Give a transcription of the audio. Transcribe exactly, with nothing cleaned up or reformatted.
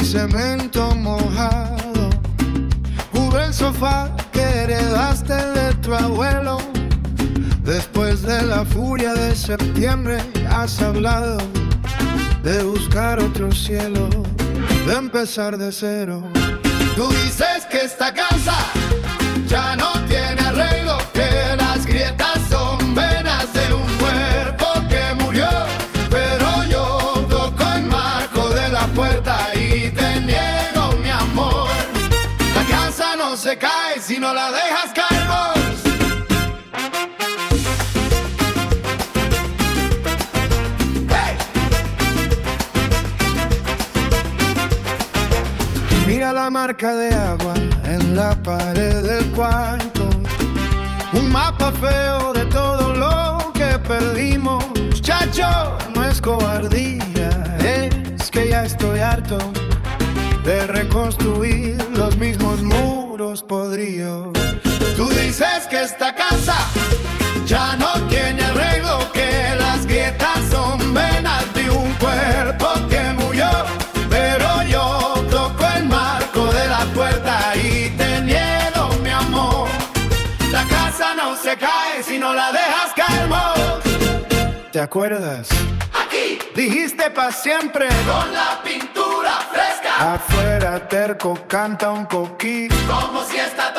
cemento mojado, cubro el sofá que heredaste de tu abuelo. Después de la furia de septiembre has hablado de buscar otro cielo, de empezar de cero. Tú dices que esta casa ya no tiene arreglo, que las grietas son venas de un cuerpo que murió. Pero yo toco el marco de la puerta y te niego mi amor. La casa no se cae si no la dejas caer vos. Mira la marca de agua en la pared del cuarto, un mapa feo de todo lo que perdimos. Chacho, no es cobardía, es que ya estoy harto de reconstruir los mismos muros podridos. Tú dices que esta casa ya no tiene arreglo, que las grietas son venas de un cuerpo que murió. Pero yo toco el marco de la puerta y te niego mi amor. La casa no se cae si no la dejas caer vos. ¿Te acuerdas? Aquí dijiste pa' siempre, con la pintura fresca. Afuera terco canta un coquí, como si esta